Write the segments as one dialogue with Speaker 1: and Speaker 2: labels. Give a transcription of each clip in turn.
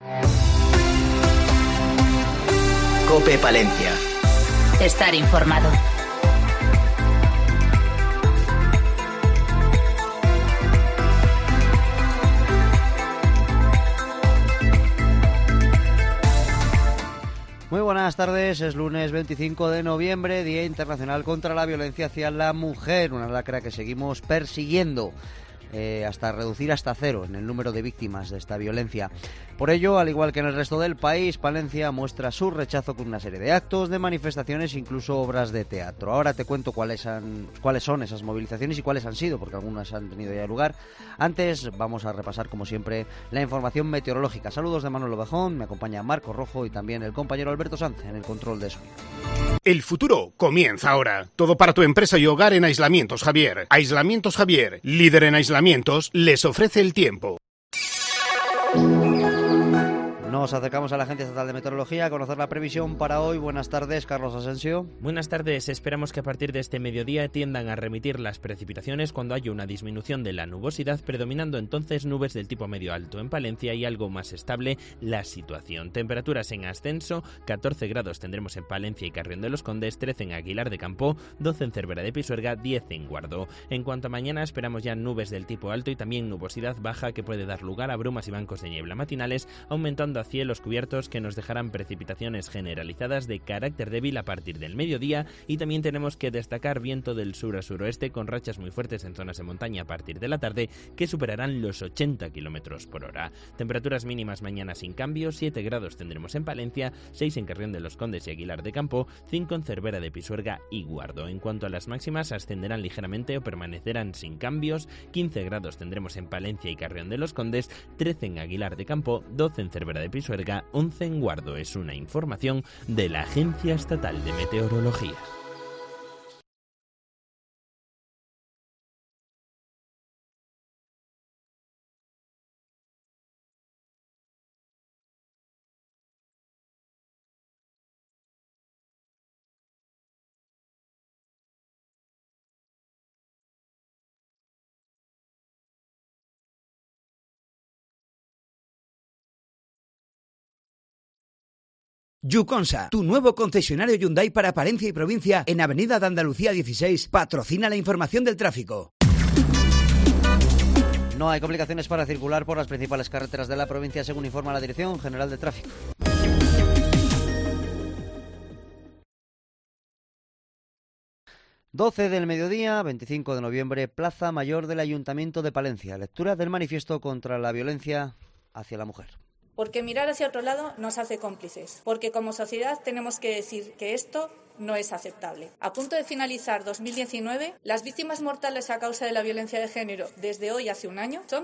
Speaker 1: COPE Palencia.
Speaker 2: Estar informado.
Speaker 3: Muy buenas tardes, es lunes 25 de noviembre, Día Internacional contra la Violencia hacia la Mujer, una lacra que seguimos persiguiendo hasta reducir hasta cero en el número de víctimas de esta violencia. Por ello, al igual que en el resto del país, Palencia muestra su rechazo con una serie de actos, de manifestaciones, incluso obras de teatro. Ahora te cuento cuáles son esas movilizaciones y cuáles han sido, porque algunas han tenido ya lugar. Antes vamos a repasar, como siempre, la información meteorológica. Saludos de Manuel Ovejón, me acompaña Marco Rojo y también el compañero Alberto Sanz en el control de sonido.
Speaker 4: El futuro comienza ahora. Todo para tu empresa y hogar en Aislamientos Javier. Aislamientos Javier, líder en aislamientos, les ofrece el tiempo.
Speaker 3: Nos acercamos a la Agencia Estatal de Meteorología a conocer la previsión para hoy. Buenas tardes, Carlos Asensio.
Speaker 5: Buenas tardes. Esperamos que a partir de este mediodía tiendan a remitir las precipitaciones cuando haya una disminución de la nubosidad, predominando entonces nubes del tipo medio alto en Palencia y algo más estable la situación. Temperaturas en ascenso, 14 grados tendremos en Palencia y Carrión de los Condes, 13 en Aguilar de Campo, 12 en Cervera de Pisuerga, 10 en Guardo. En cuanto a mañana, esperamos ya nubes del tipo alto y también nubosidad baja que puede dar lugar a brumas y bancos de niebla matinales, aumentando a cielos cubiertos que nos dejarán precipitaciones generalizadas de carácter débil a partir del mediodía, y también tenemos que destacar viento del sur a suroeste con rachas muy fuertes en zonas de montaña a partir de la tarde que superarán los 80 km por hora. Temperaturas mínimas mañana sin cambio, 7 grados tendremos en Palencia, 6 en Carrión de los Condes y Aguilar de Campo, 5 en Cervera de Pisuerga y Guardo. En cuanto a las máximas, ascenderán ligeramente o permanecerán sin cambios, 15 grados tendremos en Palencia y Carrión de los Condes, 13 en Aguilar de Campo, 12 en Cervera de Pisuerga, 11 en Guardo. Es una información de la Agencia Estatal de Meteorología.
Speaker 6: Yuconsa, tu nuevo concesionario Hyundai para Palencia y provincia en Avenida de Andalucía 16, patrocina la información del tráfico.
Speaker 3: No hay complicaciones para circular por las principales carreteras de la provincia, según informa la Dirección General de Tráfico. ...12 del mediodía, 25 de noviembre, Plaza Mayor del Ayuntamiento de Palencia. Lectura del manifiesto contra la violencia hacia la mujer.
Speaker 7: Porque mirar hacia otro lado nos hace cómplices. Porque como sociedad tenemos que decir que esto no es aceptable. A punto de finalizar 2019, las víctimas mortales a causa de la violencia de género desde hoy hace un año son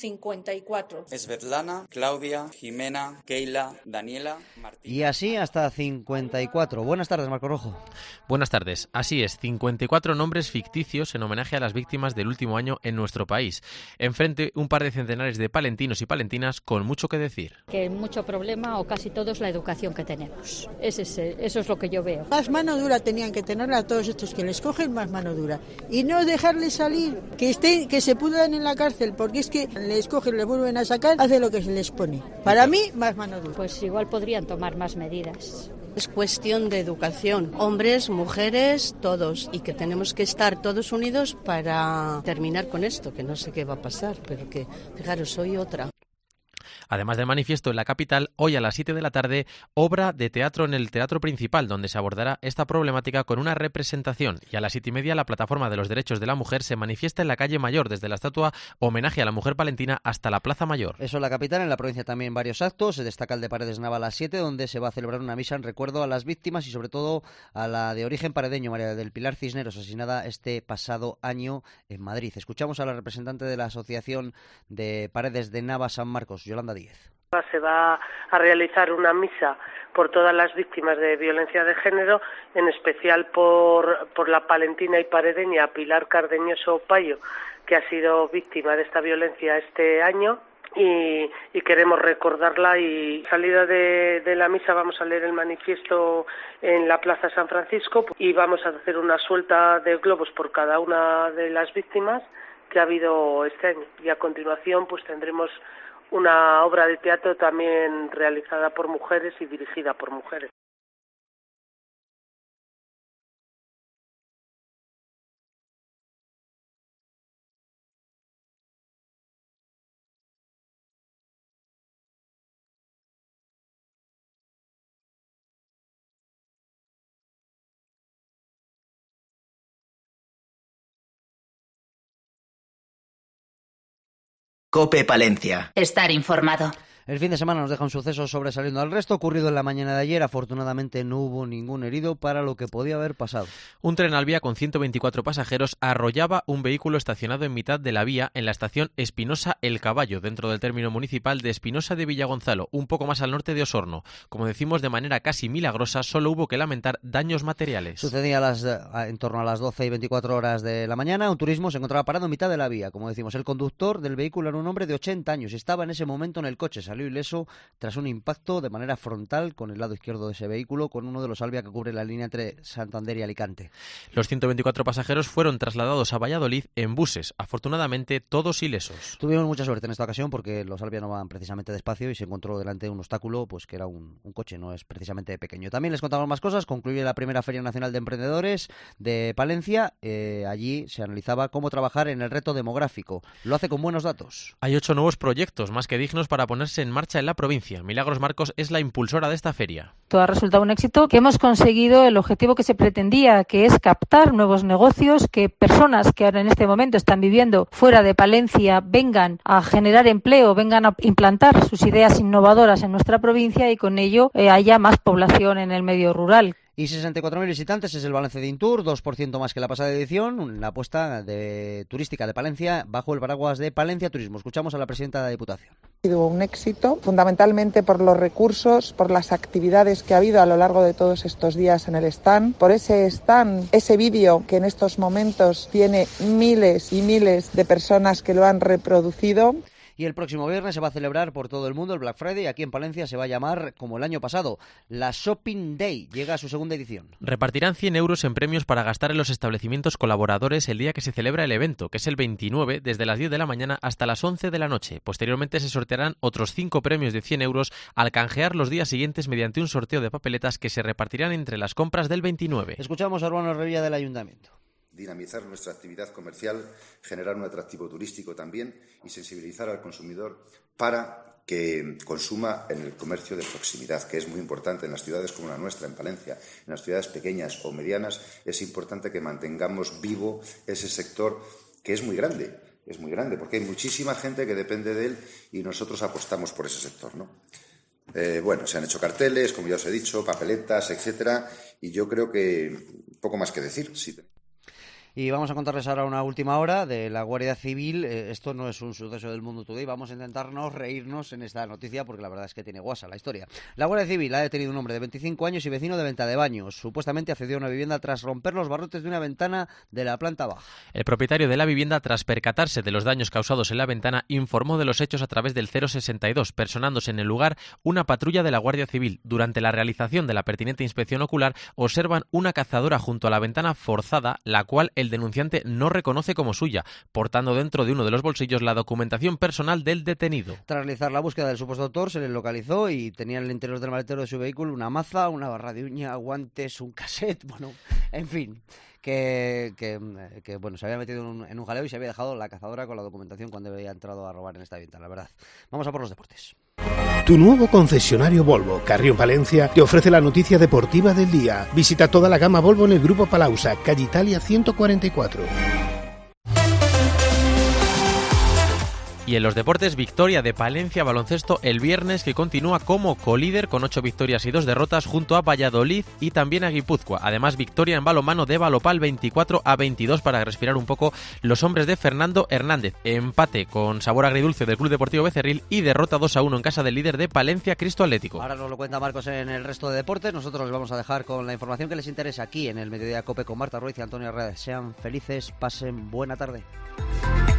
Speaker 7: 54.
Speaker 8: Svetlana, Claudia, Jimena, Keila, Daniela, Martina.
Speaker 3: Y así hasta 54. Buenas tardes, Marco Rojo.
Speaker 9: Buenas tardes. Así es, 54 nombres ficticios en homenaje a las víctimas del último año en nuestro país. Enfrente, un par de centenares de palentinos y palentinas con mucho que decir.
Speaker 10: Que mucho problema, o casi todo, es la educación que tenemos. Eso es lo que yo veo.
Speaker 11: Más mano dura tenían que tener a todos estos que les cogen, más mano dura. Y no dejarles salir, que se pudran en la cárcel, porque es que les cogen, les vuelven a sacar, hace lo que se les pone. Para mí, más mano dura.
Speaker 10: Pues igual podrían tomar más medidas.
Speaker 12: Es cuestión de educación, hombres, mujeres, todos, y que tenemos que estar todos unidos para terminar con esto, que no sé qué va a pasar, pero que, fijaros, soy otra.
Speaker 9: Además del manifiesto en la capital, hoy a las 7 de la tarde, obra de teatro en el Teatro Principal, donde se abordará esta problemática con una representación. Y a las 7:30, la Plataforma de los Derechos de la Mujer se manifiesta en la calle Mayor, desde la estatua Homenaje a la Mujer Palentina hasta la Plaza Mayor.
Speaker 3: Eso en la capital. En la provincia también varios actos. Se destaca el de Paredes Nava a las 7, donde se va a celebrar una misa en recuerdo a las víctimas y sobre todo a la de origen paredeño, María del Pilar Cisneros, asesinada este pasado año en Madrid. Escuchamos a la representante de la Asociación de Paredes de Nava San Marcos, Yolanda Díez.
Speaker 13: Se va a realizar una misa por todas las víctimas de violencia de género, en especial por la palentina y paredeña Pilar Cardeñoso Payo, que ha sido víctima de esta violencia este año, y queremos recordarla. Y salida de la misa vamos a leer el manifiesto en la Plaza San Francisco y vamos a hacer una suelta de globos por cada una de las víctimas que ha habido este año. Y a continuación pues tendremos una obra de teatro también realizada por mujeres y dirigida por mujeres.
Speaker 6: COPE Palencia.
Speaker 2: Estar informado.
Speaker 3: El fin de semana nos deja un suceso sobresaliendo al resto, ocurrido en la mañana de ayer. Afortunadamente no hubo ningún herido para lo que podía haber pasado.
Speaker 9: Un tren al vía con 124 pasajeros arrollaba un vehículo estacionado en mitad de la vía en la estación Espinosa El Caballo, dentro del término municipal de Espinosa de Villagonzalo, un poco más al norte de Osorno. Como decimos, de manera casi milagrosa, solo hubo que lamentar daños materiales.
Speaker 3: Sucedía en torno a las 12 y 24 horas de la mañana. Un turismo se encontraba parado en mitad de la vía. Como decimos, el conductor del vehículo era un hombre de 80 años y estaba en ese momento en el coche. Salió ileso tras un impacto de manera frontal con el lado izquierdo de ese vehículo, con uno de los Alvia que cubre la línea entre Santander y Alicante.
Speaker 9: Los 124 pasajeros fueron trasladados a Valladolid en buses, afortunadamente todos ilesos.
Speaker 3: Tuvimos mucha suerte en esta ocasión porque los Alvia no van precisamente despacio y se encontró delante de un obstáculo, pues que era un coche, no es precisamente pequeño. También les contamos más cosas. Concluye la primera Feria Nacional de Emprendedores de Palencia. Allí se analizaba cómo trabajar en el reto demográfico. Lo hace con buenos datos.
Speaker 9: Hay 8 nuevos proyectos, más que dignos, para ponerse en marcha en la provincia. Milagros Marcos es la impulsora de esta feria.
Speaker 1: Todo ha resultado un éxito, que hemos conseguido el objetivo que se pretendía, que es captar nuevos negocios, que personas que ahora en este momento están viviendo fuera de Palencia vengan a generar empleo, vengan a implantar sus ideas innovadoras en nuestra provincia y con ello haya más población en el medio rural.
Speaker 3: Y 64.000 visitantes es el balance de Intur, 2% más que la pasada edición, una apuesta turística de Palencia bajo el paraguas de Palencia Turismo. Escuchamos a la presidenta de la Diputación.
Speaker 14: Ha sido un éxito, fundamentalmente por los recursos, por las actividades que ha habido a lo largo de todos estos días en el stand, por ese stand, ese vídeo que en estos momentos tiene miles y miles de personas que lo han reproducido.
Speaker 3: Y el próximo viernes se va a celebrar por todo el mundo el Black Friday. Aquí en Palencia se va a llamar, como el año pasado, la Shopping Day. Llega a su segunda edición.
Speaker 9: Repartirán 100 euros en premios para gastar en los establecimientos colaboradores el día que se celebra el evento, que es el 29, desde las 10 de la mañana hasta las 11 de la noche. Posteriormente se sortearán otros 5 premios de 100 euros al canjear los días siguientes mediante un sorteo de papeletas que se repartirán entre las compras del 29.
Speaker 3: Escuchamos a Urbano Revilla del Ayuntamiento.
Speaker 15: Dinamizar nuestra actividad comercial, generar un atractivo turístico también y sensibilizar al consumidor para que consuma en el comercio de proximidad, que es muy importante en las ciudades como la nuestra, en Palencia, en las ciudades pequeñas o medianas. Es importante que mantengamos vivo ese sector que es muy grande porque hay muchísima gente que depende de él y nosotros apostamos por ese sector, ¿no? Se han hecho carteles, como ya os he dicho, papeletas, etcétera, y yo creo que poco más que decir. Sí.
Speaker 3: Y vamos a contarles ahora una última hora de la Guardia Civil. Esto no es un suceso del Mundo Today. Vamos a intentarnos reírnos en esta noticia porque la verdad es que tiene guasa la historia. La Guardia Civil ha detenido un hombre de 25 años y vecino de Venta de Baños. Supuestamente accedió a una vivienda tras romper los barrotes de una ventana de la planta baja.
Speaker 9: El propietario de la vivienda, tras percatarse de los daños causados en la ventana, informó de los hechos a través del 062, personándose en el lugar una patrulla de la Guardia Civil. Durante la realización de la pertinente inspección ocular, observan una cazadora junto a la ventana forzada, la cual el denunciante no reconoce como suya, portando dentro de uno de los bolsillos la documentación personal del detenido.
Speaker 3: Tras realizar la búsqueda del supuesto autor, se le localizó y tenía en el interior del maletero de su vehículo una maza, una barra de uña, guantes, un cassette, en fin, que se había metido en un jaleo y se había dejado la cazadora con la documentación cuando había entrado a robar en esta vivienda, la verdad. Vamos a por los deportes.
Speaker 4: Tu nuevo concesionario Volvo, Carrión Palencia, te ofrece la noticia deportiva del día. Visita toda la gama Volvo en el Grupo Palausa, calle Italia 144.
Speaker 9: Y en los deportes, victoria de Palencia Baloncesto el viernes, que continúa como colíder con 8 victorias y 2 derrotas junto a Valladolid y también a Guipúzcoa. Además, victoria en balonmano de Valopal 24-22 para respirar un poco los hombres de Fernando Hernández. Empate con sabor agridulce del Club Deportivo Becerril y derrota 2-1 en casa del líder de Palencia, Cristo Atlético.
Speaker 3: Ahora nos lo cuenta Marcos en el resto de deportes. Nosotros les vamos a dejar con la información que les interesa aquí en el Mediodía Cope con Marta Ruiz y Antonio Herrera. Sean felices, pasen buena tarde.